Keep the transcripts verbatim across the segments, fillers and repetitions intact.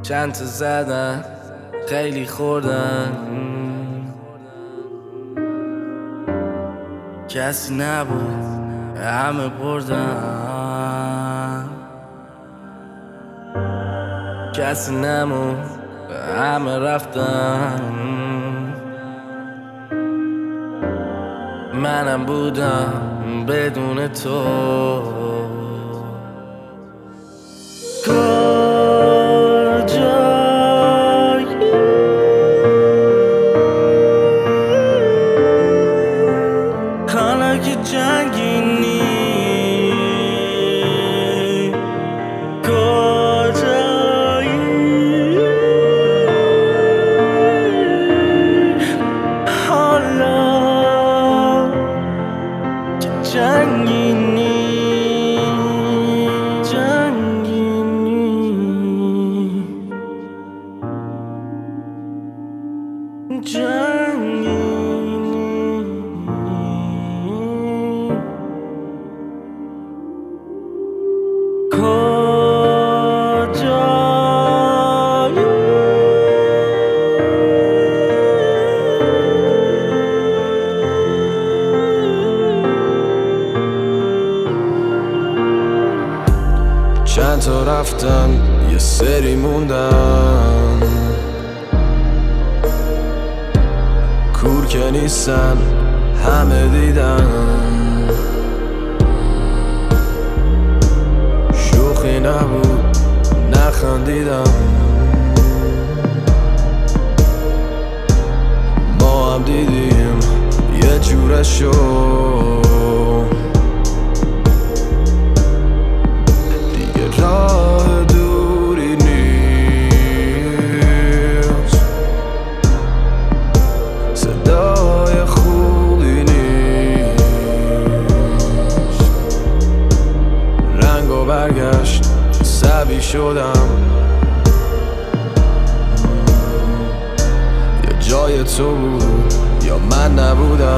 چند تا زدن خیلی خوردن، کسی نبود همه بردن، کسی نمون همه رفتن. منم بودم بدون تو. که جنگینی کجایی، حالا که جنگینی جنگینی جنگینی چند تا رفتن یه سری موندن، کور که نیستن همه دیدن. شوخی نبود نخندیدم، ما هم دیدیم یه جورشو. دیگه راه دوری نیست، صدای خوبی نیست. رنگ و برگشت سبی شدم، یا جای تو بود یا من نبودم.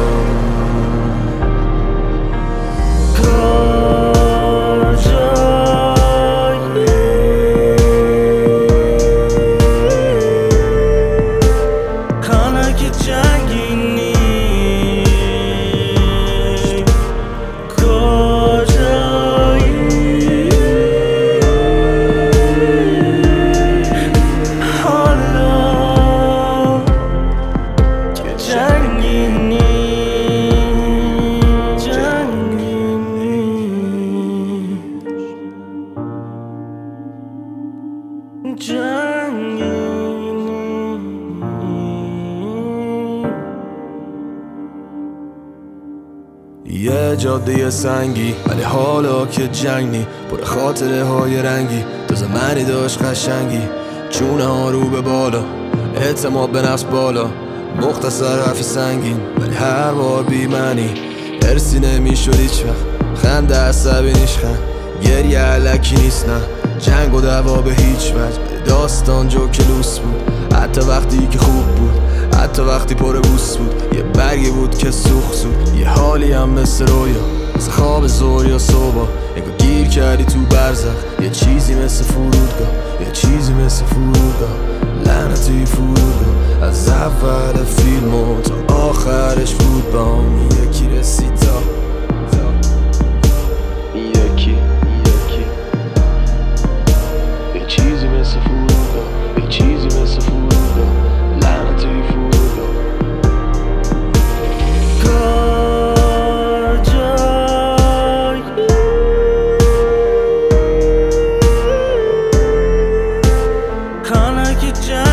یه جاده سنگی ولی حالا که جنگ نی، پر خاطره های رنگی. تو زمانی داشت قشنگی، چونه ها رو به بالا، اعتماد به نفس بالا. مختصر حرف سنگین ولی هر بار بی معنی. ارسی نمیشد هیچ وقت، خنده عصبی نیشخن، گریه علکی نیست نه. جنگ و دعوا به هیچ وجه، داستان جو کلوس بود. حتی وقتی که خوب بود، حتی وقتی پر بوس بود. یه برگی بود که سوخت زود، یه حالی هم مثل رویا، مثل خواب زور یا صبح. انگار گیر کردی تو برزخ، یه چیزی مثل فرودگاه، یه چیزی مثل فرودگاه. لعنتی فرودگاه، از اول فیلم و تا آخرش بود بام. یکی رسید تا یکی یکی یه چیزی مثل فرودگاه، یه چیزی مثل فرودگاه. لعنتی فرودگاه. کجایی،